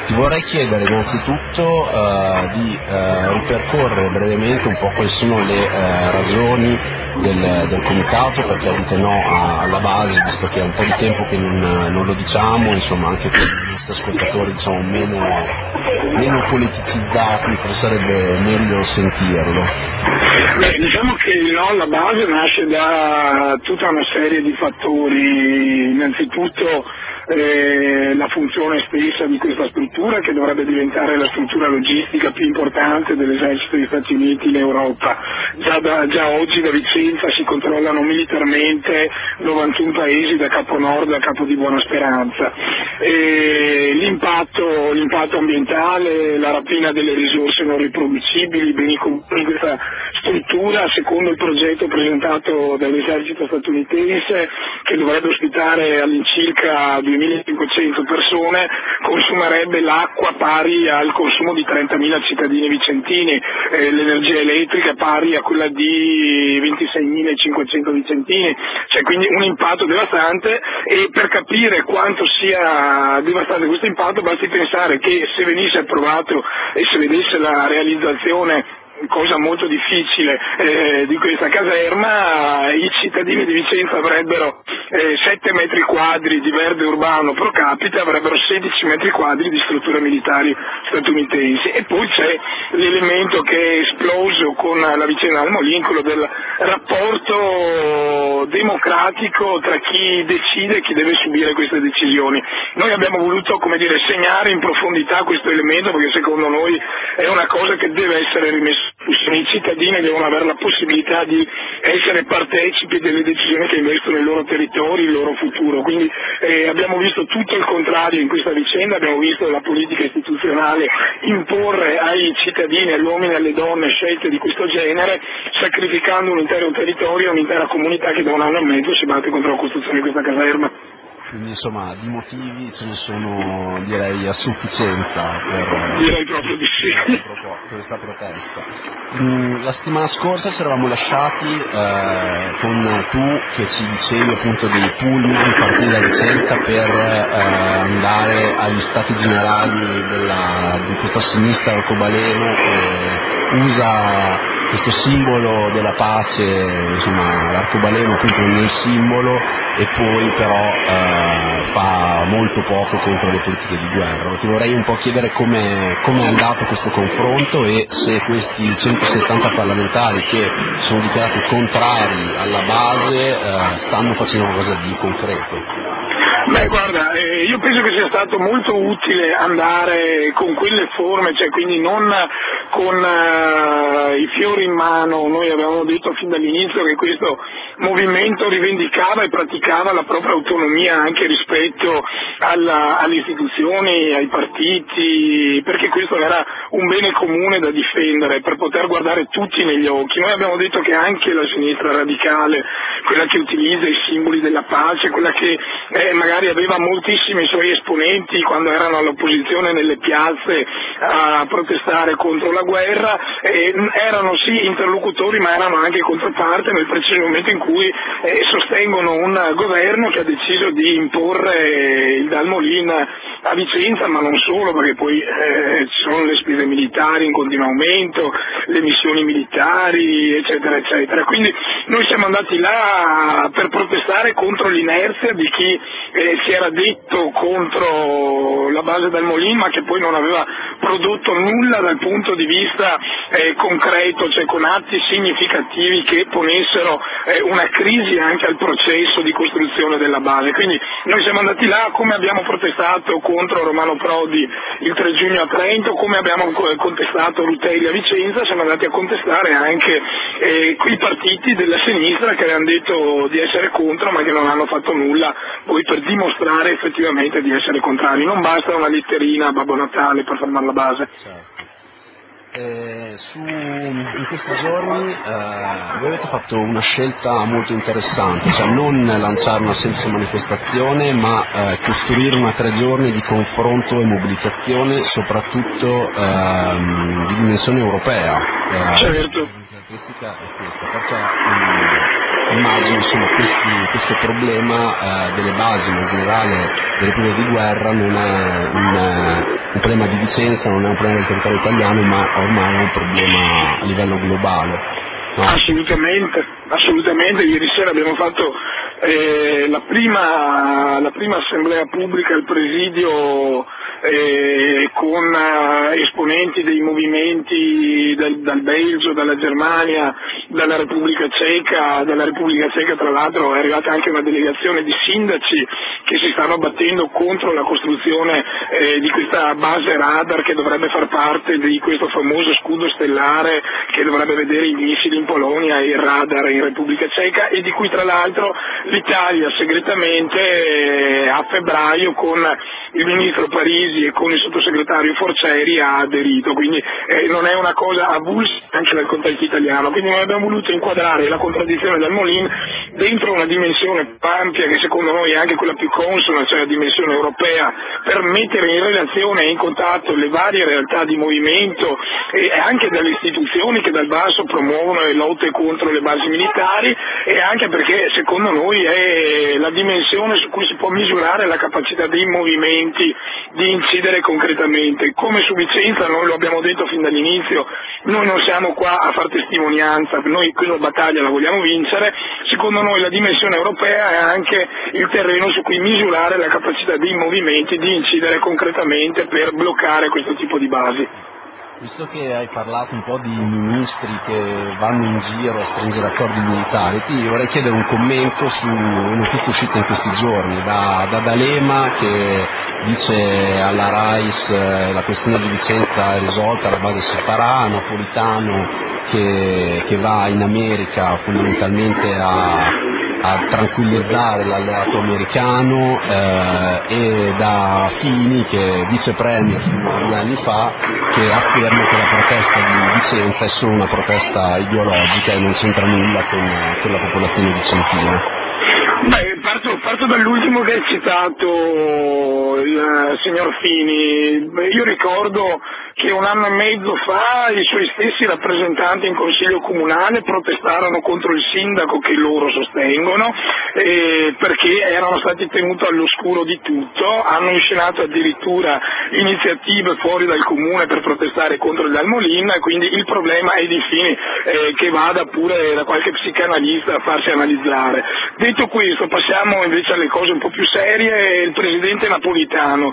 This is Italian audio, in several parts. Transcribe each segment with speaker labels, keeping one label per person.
Speaker 1: Ti vorrei chiedere innanzitutto di ripercorrere brevemente un po' quali sono le ragioni del comitato, perché dite no alla base, visto che è un po' di tempo che non lo diciamo, insomma anche per i nostri ascoltatori diciamo meno politicizzati, forse sarebbe meglio sentirlo.
Speaker 2: Diciamo che il no alla base nasce da tutta una serie di fattori, innanzitutto la funzione stessa di questa struttura, che dovrebbe diventare la struttura logistica più importante dell'esercito degli Stati Uniti in Europa. Già oggi da Vicenza si controllano militarmente 91 paesi da Capo Nord a Capo di Buona Speranza. L'impatto ambientale, la rapina delle risorse non riproducibili, beni comuni di questa struttura, secondo il progetto presentato dall'esercito statunitense, che dovrebbe ospitare all'incirca 2500 persone, consumerebbe l'acqua pari al consumo di 30.000 cittadini vicentini, l'energia elettrica pari a quella di 26.500 vicentini, cioè quindi un impatto devastante. E per capire quanto sia devastante questo impatto basti pensare che se venisse approvato e se vedesse la realizzazione, cosa molto difficile, di questa caserma, i cittadini di Vicenza avrebbero 7 metri quadri di verde urbano pro capite, avrebbero 16 metri quadri di strutture militari statunitensi. E poi c'è l'elemento che è esploso con la vicenda al Molin, quello del rapporto democratico tra chi decide e chi deve subire queste decisioni. Noi abbiamo voluto, segnare in profondità questo elemento, perché secondo noi è una cosa che deve essere rimessa. I cittadini devono avere la possibilità di essere partecipi delle decisioni che investono i loro territori, il loro futuro. Quindi abbiamo visto tutto il contrario in questa vicenda, abbiamo visto la politica istituzionale imporre ai cittadini, agli uomini e alle donne scelte di questo genere, sacrificando un intero territorio, un'intera comunità che da un anno e mezzo si batte contro la costruzione di questa caserma.
Speaker 1: Quindi insomma di motivi ce ne sono, direi, a sufficienza
Speaker 2: direi proprio di sì.
Speaker 1: Per questa protesta. La settimana scorsa ci eravamo lasciati con tu che ci dicevi appunto dei pullman partiti da Vicenza per andare agli stati generali di questa sinistra arcobaleno che usa questo simbolo della pace, insomma l'arcobaleno appunto nel simbolo, e poi però fa molto poco contro le politiche di guerra. Ti vorrei un po' chiedere come è andato questo confronto e se questi 170 parlamentari che sono dichiarati contrari alla base stanno facendo qualcosa di concreto.
Speaker 2: Guarda, io penso che sia stato molto utile andare con quelle forme, cioè quindi non con i fiori in mano. Noi avevamo detto fin dall'inizio che questo movimento rivendicava e praticava la propria autonomia anche rispetto alle istituzioni, ai partiti, perché questo era un bene comune da difendere, per poter guardare tutti negli occhi. Noi abbiamo detto che anche la sinistra radicale, quella che utilizza i simboli della pace, quella che magari aveva moltissimi suoi esponenti quando erano all'opposizione nelle piazze a protestare contro la guerra, erano sì interlocutori ma erano anche controparte nel preciso momento in cui sostengono un governo che ha deciso di imporre il Dal Molin a Vicenza, ma non solo, perché poi ci sono le spese militari in continuo aumento, le missioni militari, eccetera, eccetera. Quindi noi siamo andati là per protestare contro l'inerzia di chi si era detto contro la base Dal Molin, ma che poi non aveva prodotto nulla dal punto di vista concreto, cioè con atti significativi che ponessero una crisi anche al processo di costruzione della base. Quindi noi siamo andati là, come abbiamo protestato contro Romano Prodi il 3 giugno a Trento, come abbiamo contestato Rutelli a Vicenza, siamo andati a contestare anche quei partiti della sinistra che avevano detto di essere contro ma che non hanno fatto nulla poi per dimostrare effettivamente di essere contrari. Non basta una letterina a Babbo Natale per fermare la base.
Speaker 1: Certo. In questi giorni voi avete fatto una scelta molto interessante, cioè non lanciare una semplice manifestazione ma costruire una 3 giorni di confronto e mobilitazione soprattutto di dimensione europea.
Speaker 2: Certo.
Speaker 1: La caratteristica è questa, perché immagino insomma questo problema delle basi, ma in generale delle prove di guerra, non è un problema di Vicenza, non è un problema del territorio italiano, ma ormai è un problema a livello globale. No?
Speaker 2: Assolutamente, ieri sera abbiamo fatto la prima assemblea pubblica al Presidio con esponenti dei movimenti dal Belgio, dalla Germania, dalla Repubblica Ceca tra l'altro è arrivata anche una delegazione di sindaci che si stanno battendo contro la costruzione di questa base radar che dovrebbe far parte di questo famoso scudo stellare che dovrebbe vedere i missili in Polonia e il radar in Repubblica Ceca, e di cui tra l'altro l'Italia segretamente a febbraio con il ministro Parisi e con il sottosegretario Forcieri ha aderito, quindi non è una cosa avulsa anche dal contesto italiano, quindi noi abbiamo voluto inquadrare la contraddizione del Molin dentro una dimensione più ampia che secondo noi è anche quella più consona, cioè la dimensione europea, per mettere in relazione e in contatto le varie realtà di movimento e anche dalle istituzioni che dal basso promuovono le lotte contro le basi militari, e anche perché secondo noi è la dimensione su cui si può misurare la capacità dei movimenti di incidere concretamente. Come su Vicenza, noi lo abbiamo detto fin dall'inizio, noi non siamo qua a far testimonianza, noi questa battaglia la vogliamo vincere. Secondo noi la dimensione europea è anche il terreno su cui misurare la capacità dei movimenti di incidere concretamente per bloccare questo tipo di basi.
Speaker 1: Visto che hai parlato un po' di ministri che vanno in giro a stringere accordi militari, ti vorrei chiedere un commento su una notizia uscita in questi giorni da D'Alema, che dice alla RAIS la questione di Vicenza è risolta, la base si farà, Napolitano che va in America fondamentalmente a tranquillizzare l'alleato americano, e da Fini, che è vice premier fino a 2 anni fa, che afferma che la protesta di Vicenza è solo una protesta ideologica e non c'entra nulla con la popolazione vicentina.
Speaker 2: Beh, parto dall'ultimo che hai citato, il signor Fini. Io ricordo che 1 anno e mezzo fa i suoi stessi rappresentanti in Consiglio Comunale protestarono contro il sindaco che loro sostengono, perché erano stati tenuti all'oscuro di tutto, hanno inscenato addirittura iniziative fuori dal comune per protestare contro il Dalmolin, e quindi il problema è di Fini che vada pure da qualche psicanalista a farsi analizzare. Detto questo, passiamo invece alle cose un po' più serie. Il presidente Napolitano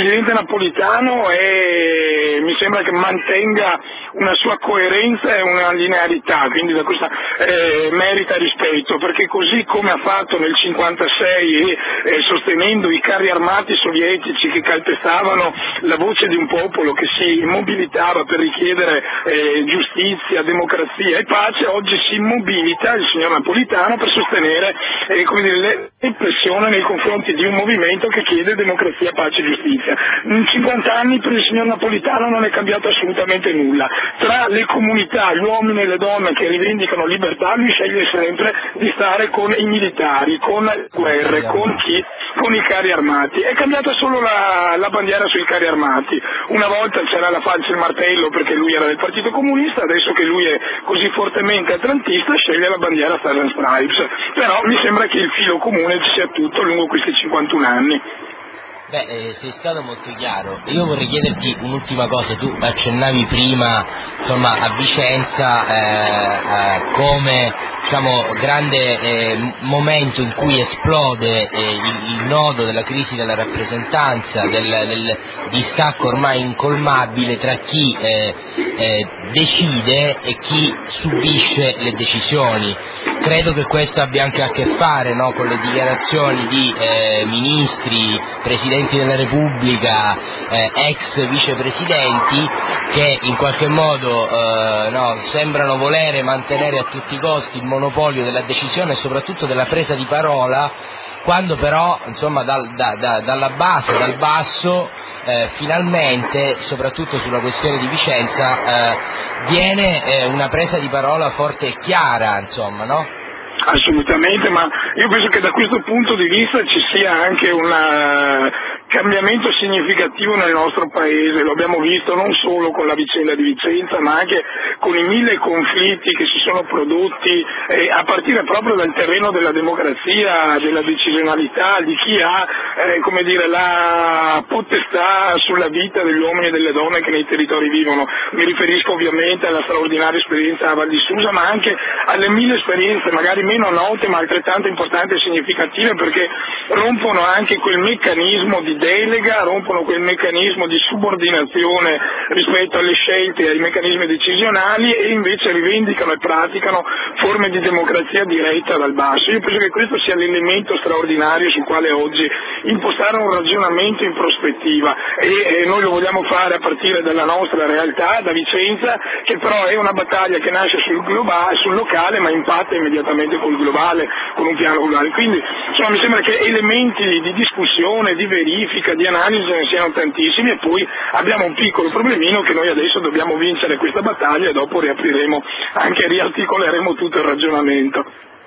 Speaker 2: mi sembra che mantenga una sua coerenza e una linearità, quindi da questa merita rispetto, perché così come ha fatto nel 1956 sostenendo i carri armati sovietici che calpestavano la voce di un popolo che si mobilitava per richiedere giustizia, democrazia e pace, oggi si mobilita il signor Napolitano per sostenere l'impressione nei confronti di un movimento che chiede democrazia, pace e giustizia. In 50 anni per il signor Napolitano non è cambiato assolutamente nulla. Tra le comunità, gli uomini e le donne che rivendicano libertà, lui sceglie sempre di stare con i militari, con le guerre, con i carri armati. È cambiata solo la bandiera sui carri armati. Una volta c'era la falce e il martello perché lui era del Partito Comunista, adesso che lui è così fortemente atlantista sceglie la bandiera Stars and Stripes. Però mi sembra che il filo comune ci sia tutto lungo questi 51 anni.
Speaker 3: Sei stato molto chiaro. Io vorrei chiederti un'ultima cosa. Tu accennavi prima, insomma, a Vicenza come, diciamo, grande momento in cui esplode il nodo della crisi della rappresentanza, del distacco ormai incolmabile tra chi decide e chi subisce le decisioni. Credo che questo abbia anche a che fare, no, con le dichiarazioni di ministri, presidenti della Repubblica, ex vicepresidenti, che in qualche modo sembrano volere mantenere a tutti i costi il monopolio della decisione e soprattutto della presa di parola, quando però, insomma, dalla base, dal basso, finalmente, soprattutto sulla questione di Vicenza, viene una presa di parola forte e chiara, insomma, no?
Speaker 2: Assolutamente, ma io penso che da questo punto di vista ci sia anche una cambiamento significativo nel nostro paese, lo abbiamo visto non solo con la vicenda di Vicenza ma anche con i 1000 conflitti che si sono prodotti a partire proprio dal terreno della democrazia, della decisionalità, di chi ha la potestà sulla vita degli uomini e delle donne che nei territori vivono. Mi riferisco ovviamente alla straordinaria esperienza a Val di Susa, ma anche alle 1000 esperienze magari meno note ma altrettanto importanti e significative, perché rompono anche quel meccanismo di delega, rompono quel meccanismo di subordinazione rispetto alle scelte e ai meccanismi decisionali, e invece rivendicano e praticano forme di democrazia diretta dal basso. Io penso che questo sia l'elemento straordinario sul quale oggi impostare un ragionamento in prospettiva, e noi lo vogliamo fare a partire dalla nostra realtà, da Vicenza, che però è una battaglia che nasce sul locale ma impatta immediatamente col globale, con un piano globale. Quindi insomma, mi sembra che elementi di discussione, di verifica, di analisi ne siano tantissimi, e poi abbiamo un piccolo problemino che noi adesso dobbiamo vincere questa battaglia e dopo riarticoleremo tutto il ragionamento.